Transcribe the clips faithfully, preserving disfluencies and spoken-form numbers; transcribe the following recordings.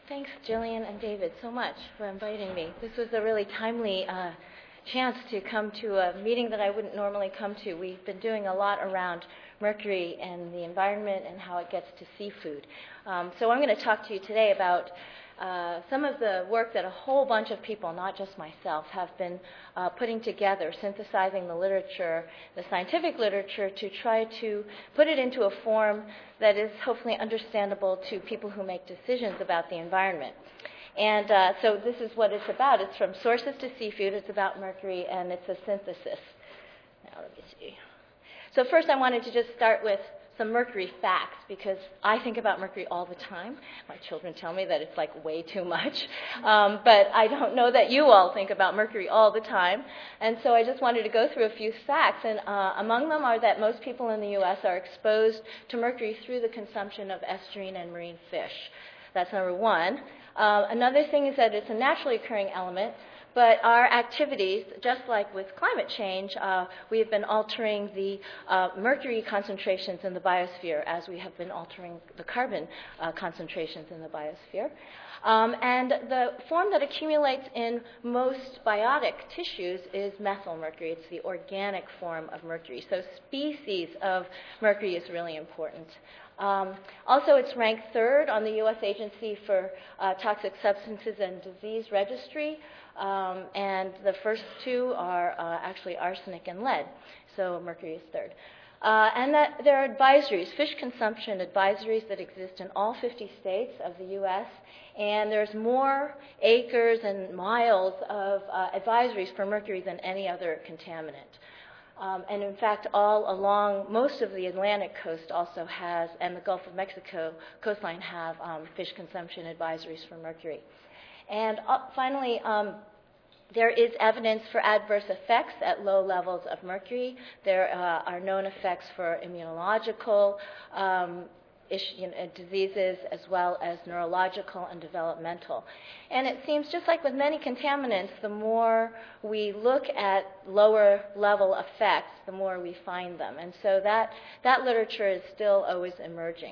Thanks, Jillian and David, so much for inviting me. This was a really timely uh, chance to come to a meeting that I wouldn't normally come to. We've been doing a lot around mercury and the environment and how it gets to seafood. Um, so I'm going to talk to you today about uh, some of the work that a whole bunch of people, not just myself, have been uh, putting together, synthesizing the literature, the scientific literature, to try to put it into a form that is hopefully understandable to people who make decisions about the environment. And uh, so this is what it's about. It's from sources to seafood. It's about mercury, and it's a synthesis. Now, let me see. So first I wanted to just start with some mercury facts, because I think about mercury all the time. My children tell me that it's like way too much. Um, but I don't know that you all think about mercury all the time. And so I just wanted to go through a few facts. And uh, among them are that most people in the U S are exposed to mercury through the consumption of estuarine and marine fish. That's number one. Uh, another thing is that it's a naturally occurring element. But our activities, just like with climate change, uh, we have been altering the uh, mercury concentrations in the biosphere as we have been altering the carbon uh, concentrations in the biosphere. Um, and the form that accumulates in most biotic tissues is methylmercury. It's the organic form of mercury. So species of mercury is really important. Um, also, it's ranked third on the U S Agency for uh, Toxic Substances and Disease Registry. Um, and the first two are uh, actually arsenic and lead, so mercury is third. Uh, and that there are advisories, fish consumption advisories that exist in all fifty states of the U S, and there's more acres and miles of uh, advisories for mercury than any other contaminant. Um, and in fact, all along most of the Atlantic coast also has, and the Gulf of Mexico coastline have um, fish consumption advisories for mercury. And uh, finally, um, there is evidence for adverse effects at low levels of mercury. There uh, are known effects for immunological um, issue, you know, diseases, as well as neurological and developmental. And it seems just like with many contaminants, the more we look at lower level effects, the more we find them. And so that, that literature is still always emerging.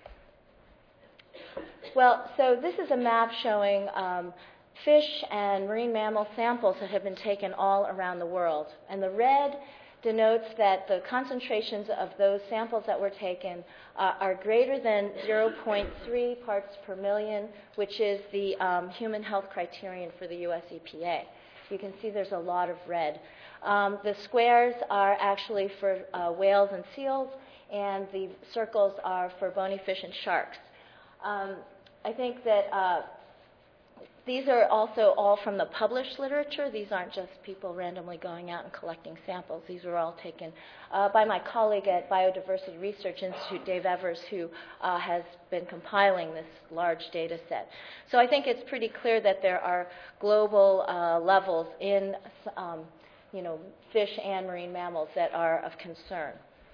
Well, so this is a map showing um, fish and marine mammal samples that have been taken all around the world. And the red denotes that the concentrations of those samples that were taken uh, are greater than zero point three parts per million, which is the um, human health criterion for the U S E P A. You can see there's a lot of red. Um, the squares are actually for uh, whales and seals, and the circles are for bony fish and sharks. Um, I think that uh, these are also all from the published literature. These aren't just people randomly going out and collecting samples. These were all taken uh, by my colleague at Biodiversity Research Institute, Dave Evers, who uh, has been compiling this large data set. So I think it's pretty clear that there are global uh, levels in um, you know, fish and marine mammals that are of concern.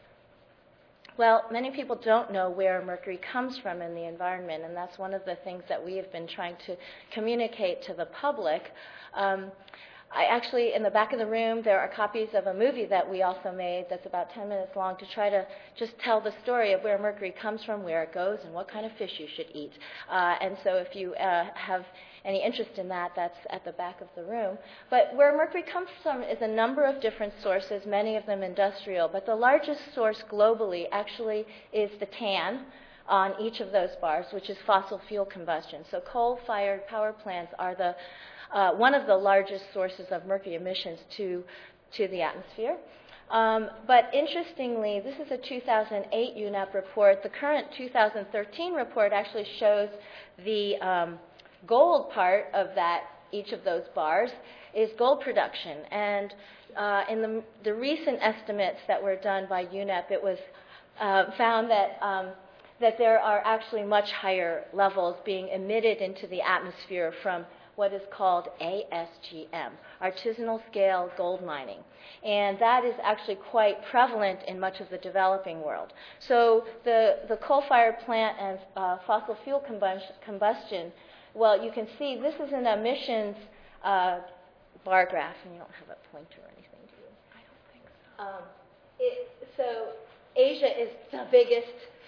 Well, many people don't know where mercury comes from in the environment, and that's one of the things that we have been trying to communicate to the public. Um, I actually, in the back of the room, there are copies of a movie that we also made that's about ten minutes long to try to just tell the story of where mercury comes from, where it goes, and what kind of fish you should eat. Uh, and so if you uh, have any interest in that, that's at the back of the room. But where mercury comes from is a number of different sources, many of them industrial. But the largest source globally actually is the tan on each of those bars, which is fossil fuel combustion. So coal-fired power plants are the uh, one of the largest sources of mercury emissions to, to the atmosphere. Um, but interestingly, this is a two thousand eight U N E P report. The current two thousand thirteen report actually shows the um, gold part of that, each of those bars, is gold production. And uh, in the, the recent estimates that were done by U N E P, it was uh, found that, um, that there are actually much higher levels being emitted into the atmosphere from what is called A S G M, artisanal scale gold mining. And that is actually quite prevalent in much of the developing world. So the, the coal-fired plant and uh, fossil fuel combustion, combustion well, you can see this is an emissions uh, bar graph, and you don't have a pointer or anything, do you? I don't think so. Um, it, so Asia is the biggest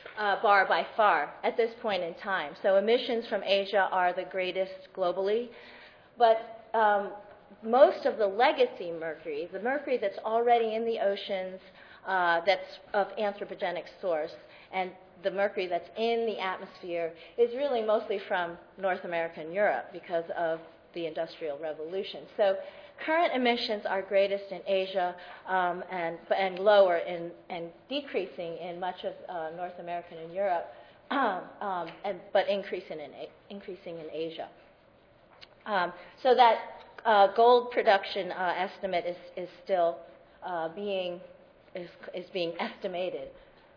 uh, bar by far at this point in time. So emissions from Asia are the greatest globally. But um, most of the legacy mercury, the mercury that's already in the oceans, uh, that's of anthropogenic source, and the mercury that's in the atmosphere is really mostly from North America and Europe because of the Industrial Revolution. So current emissions are greatest in Asia um, and, and lower in, and decreasing in much of uh, North America and Europe, um, and, but increasing in, increasing in Asia. Um, so that uh, gold production uh, estimate is, is still uh, being, is, is being estimated.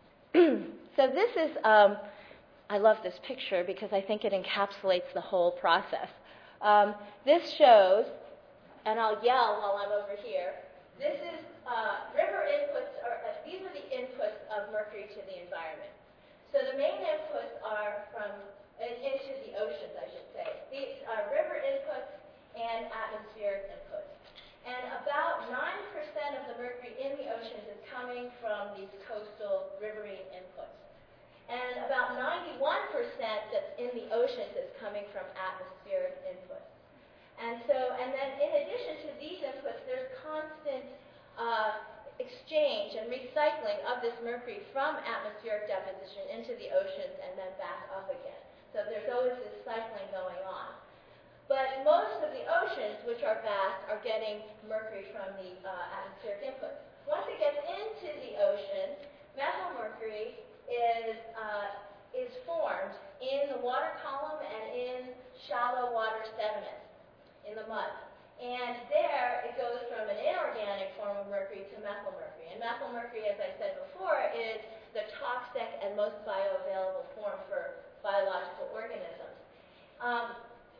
So this is, um, I love this picture because I think it encapsulates the whole process. Um, this shows, and I'll yell while I'm over here, this is uh, river inputs, or uh, these are the inputs of mercury to the environment. So the main inputs are from, in, into the oceans, I should say. These are river inputs and atmospheric inputs. And about nine percent of the mercury in the oceans is coming from these coastal riverine inputs. And about ninety-one percent that's in the oceans is coming from atmospheric inputs. And so, and then in addition to these inputs, there's constant uh, exchange and recycling of this mercury from atmospheric deposition into the oceans and then back up again. So there's always this cycling going on. But most of the oceans, which are vast, are getting mercury from the uh, atmospheric inputs. Once it gets into the ocean, methylmercury is, uh, is formed in the water column and in shallow water sediments, in the mud. And there, it goes from an inorganic form of mercury to methylmercury. And methylmercury, as I said before, is the toxic and most bioavailable form for biological organisms. Um,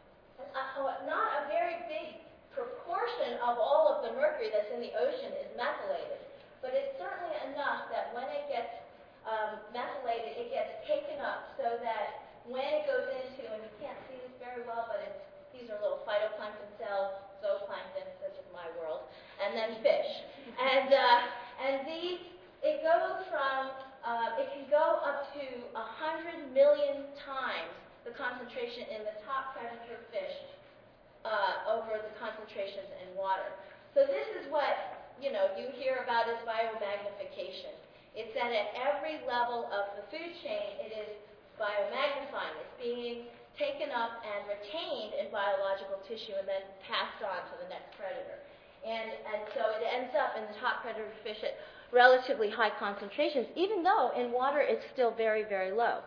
Uh, not a very big proportion of all of the mercury that's in the ocean is methylated, but it's certainly enough that when it gets um, methylated, it gets taken up so that when it goes into, and you can't see this very well, but it's, these are little phytoplankton cells, zooplankton, this is my world, and then fish. And, uh, and these, it goes from, uh, it can go up to one hundred million times the concentration in the top predator fish uh, over the concentrations in water. So this is what, you know, you hear about as biomagnification. It's that at every level of the food chain, it is biomagnifying. It's being taken up and retained in biological tissue and then passed on to the next predator. And, and so it ends up in the top predator fish at relatively high concentrations, even though in water it's still very, very low.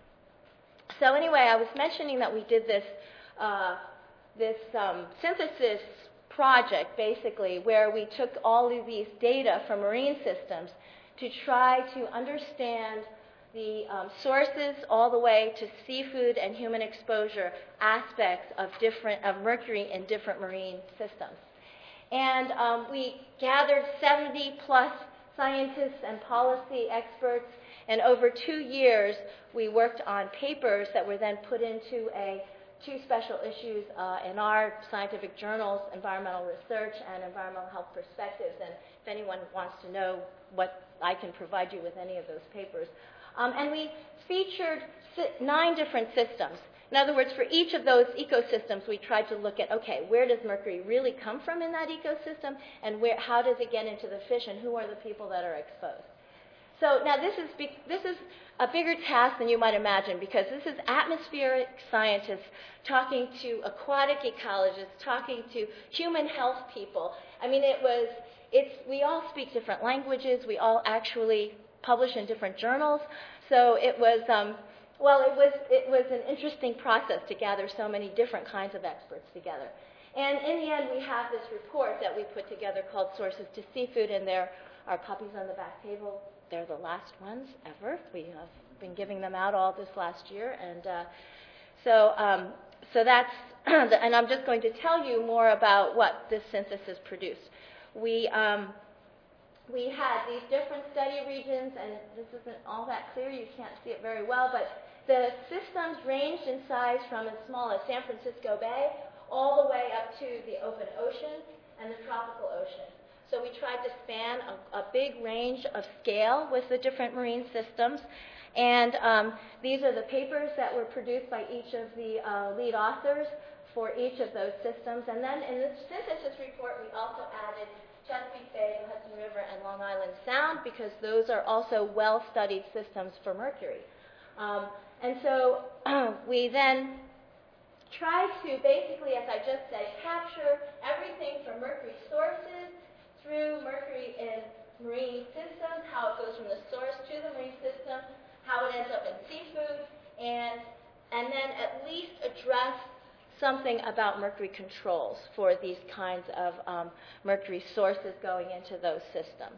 So anyway, I was mentioning that we did this, uh, this um, synthesis project, basically, where we took all of these data from marine systems to try to understand the um, sources all the way to seafood and human exposure aspects of different of mercury in different marine systems. And um, we gathered seventy plus scientists and policy experts. And over two years, we worked on papers that were then put into a two special issues uh, in our scientific journals, Environmental Research and Environmental Health Perspectives. And if anyone wants to know what, I can provide you with any of those papers. Um, and we featured nine different systems. In other words, for each of those ecosystems, we tried to look at, okay, where does mercury really come from in that ecosystem, and where, how does it get into the fish, and who are the people that are exposed? So now this is, be, this is a bigger task than you might imagine, because this is atmospheric scientists talking to aquatic ecologists, talking to human health people. I mean, it was, it's, we all speak different languages. We all actually publish in different journals. So it was, um, well, it was, it was an interesting process to gather so many different kinds of experts together. And in the end, we have this report that we put together called Sources to Seafood, and there are copies on the back table. They're the last ones ever. We have been giving them out all this last year, and uh, so um, so that's. And I'm just going to tell you more about what this synthesis produced. We um, we had these different study regions, and this isn't all that clear. You can't see it very well, but the systems ranged in size from as small as San Francisco Bay all the way up to the open ocean and the tropical ocean. So we tried to span a, a big range of scale with the different marine systems. And um, these are the papers that were produced by each of the uh, lead authors for each of those systems. And then in the synthesis report, we also added Chesapeake Bay, the Hudson River, and Long Island Sound, because those are also well-studied systems for mercury. Um, and so we then try to basically, as I just said, capture everything from mercury sources through mercury in marine systems, how it goes from the source to the marine system, how it ends up in seafood, and, and then at least address something about mercury controls for these kinds of um, mercury sources going into those systems.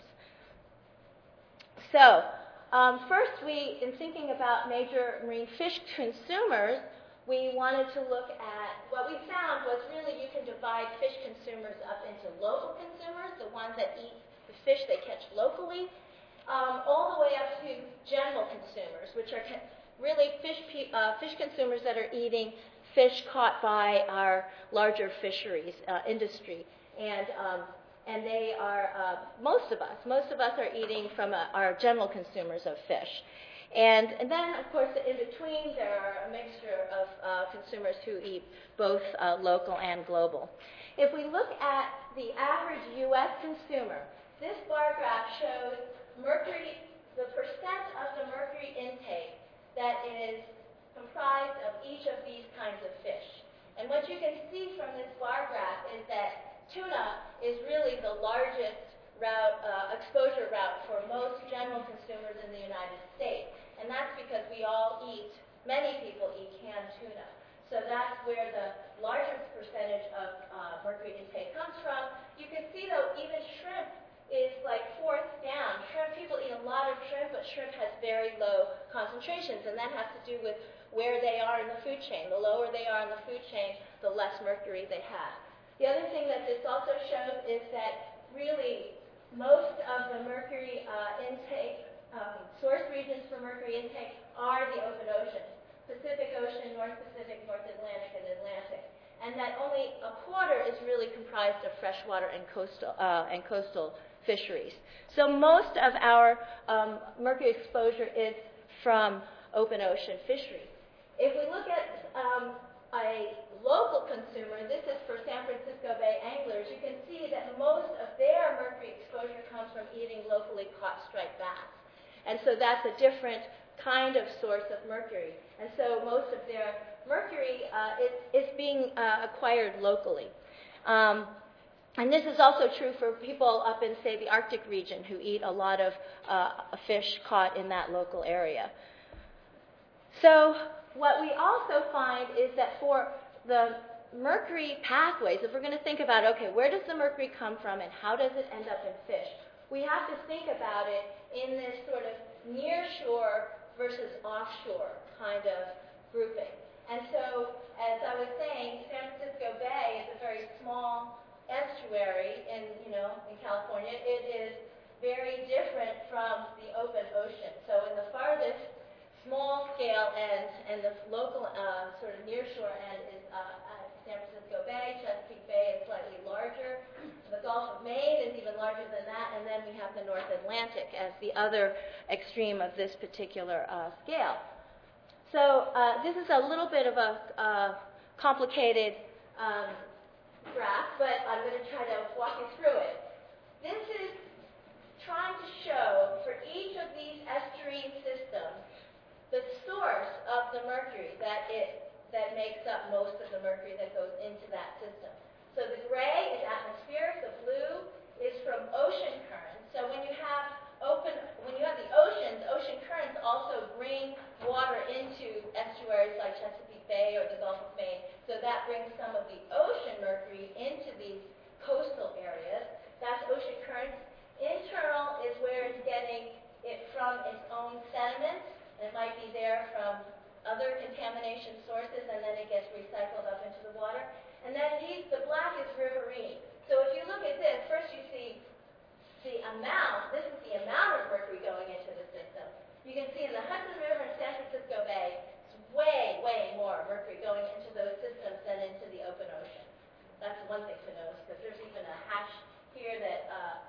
So um, first, we, in thinking about major marine fish consumers, we wanted to look at, what we found was really you can divide fish consumers up into local consumers, the ones that eat the fish they catch locally, um, all the way up to general consumers, which are really fish, uh, fish consumers that are eating fish caught by our larger fisheries uh, industry. And, um, and they are, uh, most of us, most of us are eating from uh, our general consumers of fish. And, and then, of course, in between, there are a mixture of uh, consumers who eat both uh, local and global. If we look at the average U S consumer, this bar graph shows mercury, the percent of the mercury intake that is comprised of each of these kinds of fish. And what you can see from this bar graph is that tuna is really the largest route, uh, exposure route for most general consumers in the United States. And that's because we all eat, many people eat canned tuna. So that's where the largest percentage of uh, mercury intake comes from. You can see, though, even shrimp is like fourth down. Shrimp, people eat a lot of shrimp, but shrimp has very low concentrations, and that has to do with where they are in the food chain. The lower they are in the food chain, the less mercury they have. The other thing that this also shows is that really most of the mercury uh, intake, um, source regions for mercury intake are the open oceans, Pacific Ocean, North Pacific, North Atlantic, and Atlantic. And that only a quarter is really comprised of freshwater and coastal, uh, and coastal fisheries. So most of our um, mercury exposure is from open ocean fisheries. If we look at um, a local consumer, this is for San Francisco Bay anglers, you can see that most of their mercury exposure comes from eating locally caught striped bass. And so that's a different kind of source of mercury. And so most of their mercury uh, is, is being uh, acquired locally. Um, and this is also true for people up in, say, the Arctic region who eat a lot of uh, fish caught in that local area. So what we also find is that for the mercury pathways, if we're going to think about, okay, where does the mercury come from and how does it end up in fish, we have to think about it in this sort of near-shore versus offshore kind of grouping. And so, as I was saying, San Francisco Bay is a very small estuary in, you know, in California. It is very different from the open ocean. So in the farthest small scale end and the local uh, sort of nearshore end is uh, at San Francisco Bay. Chesapeake Bay is slightly larger. The Gulf of Maine is even larger than that, and then we have the North Atlantic as the other extreme of this particular uh, scale. So uh, this is a little bit of a uh, complicated um, graph, but I'm going to try to walk you through it. This is trying to show for each of these estuarine systems the source of the mercury that it that makes up most of the mercury that goes into that system. So the gray is atmospheric, the blue is from ocean currents. So when you have open, when you have the oceans, ocean currents also bring water into estuaries like Chesapeake Bay or the Gulf of Maine. So that brings some of the ocean mercury into these coastal areas. That's ocean currents. Internal is where it's getting it from its own sediments. It might be there from other contamination sources, and then it gets recycled up into the water. And then these, the black is riverine. So if you look at this, first you see the amount, this is the amount of mercury going into the system. You can see in the Hudson River and San Francisco Bay, it's way, way more mercury going into those systems than into the open ocean. That's one thing to notice, because there's even a hash here that uh,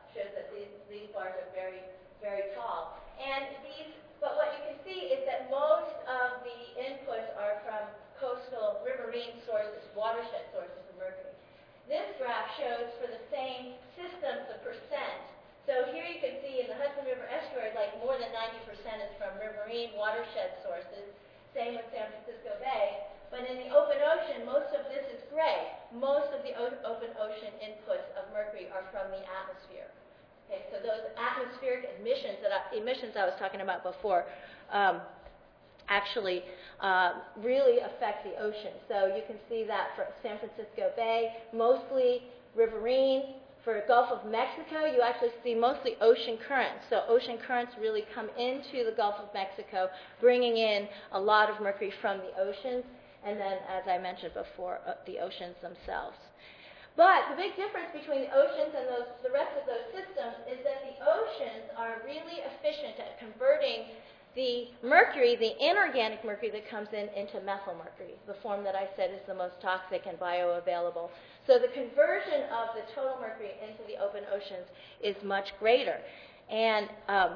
marine sources, watershed sources of mercury. This graph shows for the same systems the percent. So here you can see in the Hudson River estuary, like more than ninety percent is from riverine watershed sources. Same with San Francisco Bay. But in the open ocean, most of this is gray. Most of the o- open ocean inputs of mercury are from the atmosphere. Okay, so those atmospheric emissions that I, emissions I was talking about before um, actually uh, really affect the ocean. So you can see that for San Francisco Bay, mostly riverine. For Gulf of Mexico, you actually see mostly ocean currents. So ocean currents really come into the Gulf of Mexico, bringing in a lot of mercury from the oceans, and then, as I mentioned before, uh, the oceans themselves. But the big difference between the oceans and those, the rest of those systems is that the oceans are really efficient at converting the mercury, the inorganic mercury that comes in, into methyl mercury, the form that I said is the most toxic and bioavailable. So the conversion of the total mercury into the open oceans is much greater. And um,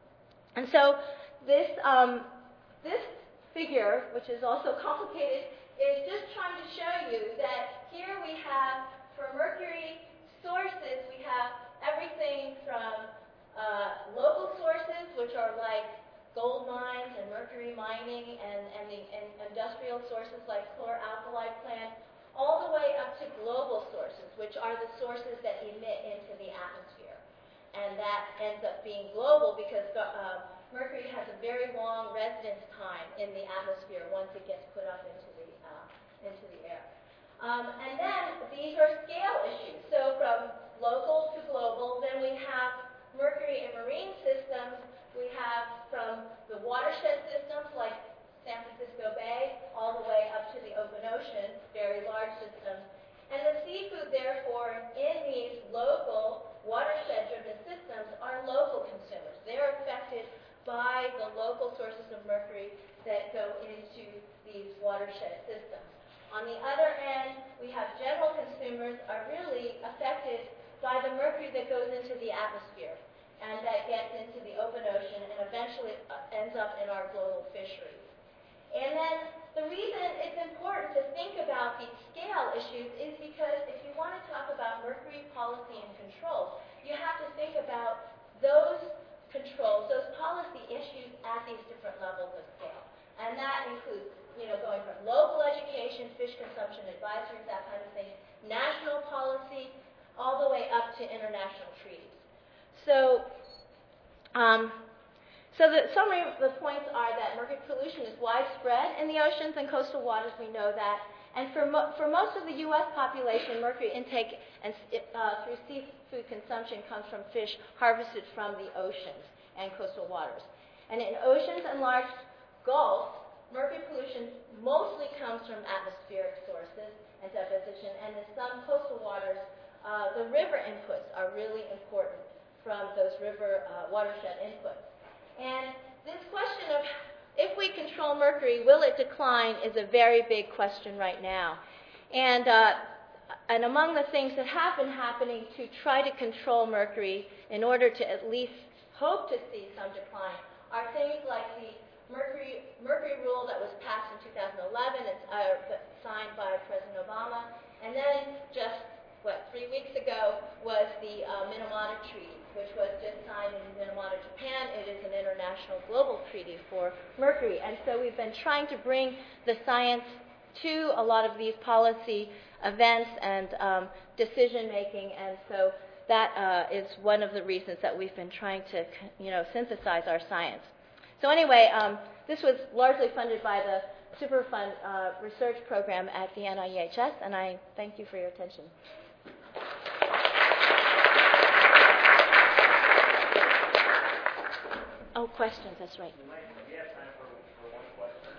and so this um, this figure, which is also complicated, is just trying to show you that here we have, for mercury sources, we have everything from uh, local sources, which are like gold mines and mercury mining and, and the and industrial sources like chlor-alkali plants, all the way up to global sources, which are the sources that emit into the atmosphere. And that ends up being global because uh, mercury has a very long residence time in the atmosphere once it gets put up into the, uh, into the air. Um, and then these are scale issues. So from local to global, then we have mercury in marine systems. We have from the watershed systems like San Francisco Bay all the way up to the open ocean, very large systems. And the seafood, therefore, in these local watershed-driven systems are local consumers. They're affected by the local sources of mercury that go into these watershed systems. On the other end, we have general consumers are really affected by the mercury that goes into the atmosphere and that gets into the open ocean and eventually ends up in our global fisheries. And then the reason it's important to think about these scale issues is because if you want to talk about mercury policy and control, you have to think about those controls, those policy issues at these different levels of scale. And that includes, you know, going from local education, fish consumption advisories, that kind of thing, national policy, all the way up to international treaties. So, um, so the summary of the points are that mercury pollution is widespread in the oceans and coastal waters. We know that. And for, mo- for most of the U S population, mercury intake and, uh, through seafood consumption comes from fish harvested from the oceans and coastal waters. And in oceans and large gulfs, mercury pollution mostly comes from atmospheric sources and deposition. And in some coastal waters, uh, the river inputs are really important from those river uh, watershed inputs. And this question of if we control mercury, will it decline, is a very big question right now. And, uh, and among the things that have been happening to try to control mercury in order to at least hope to see some decline are things like the mercury, mercury rule that was passed in two thousand eleven. It's uh, signed by President Obama. And then just what, three weeks ago was the uh, Minamata Treaty, which was just signed in Minamata, Japan. It is an international global treaty for mercury. And so we've been trying to bring the science to a lot of these policy events and um, decision-making. And so that uh, is one of the reasons that we've been trying to, you know, synthesize our science. So anyway, um, this was largely funded by the Superfund uh, research program at the N I E H S, and I thank you for your attention. Oh, questions, that's right. We might we have time for, for one question.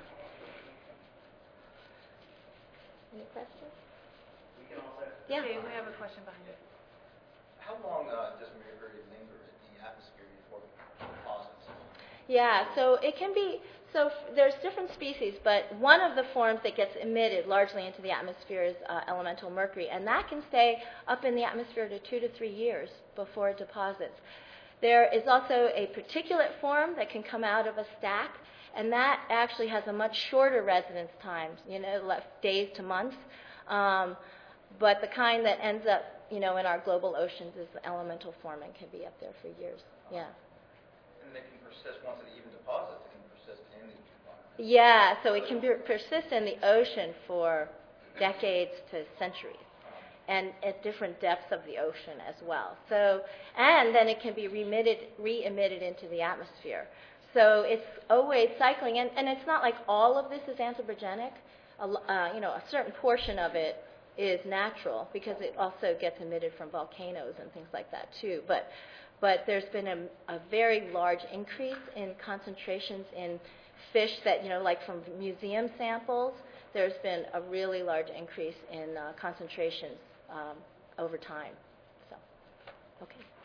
Any questions? We can also... Yeah. Okay, we have a question behind you. How long uh, does mercury linger in the atmosphere before it deposits? Yeah, so it can be, so f- there's different species, but one of the forms that gets emitted largely into the atmosphere is uh, elemental mercury, and that can stay up in the atmosphere to two to three years before it deposits. There is also a particulate form that can come out of a stack, and that actually has a much shorter residence time, you know, less days to months. Um, but the kind that ends up, you know, in our global oceans is the elemental form and can be up there for years. Yeah. And they can persist once it even deposits. It can persist in the environment. Yeah, so it can be, persist in the ocean for decades to centuries, and at different depths of the ocean as well. So, and then it can be remitted, re-emitted into the atmosphere. So it's always cycling, and, and it's not like all of this is anthropogenic. A, uh, you know, a certain portion of it is natural because it also gets emitted from volcanoes and things like that too. But, but there's been a, a very large increase in concentrations in fish that, you know, like from museum samples. There's been a really large increase in uh, concentrations um, over time. So, okay.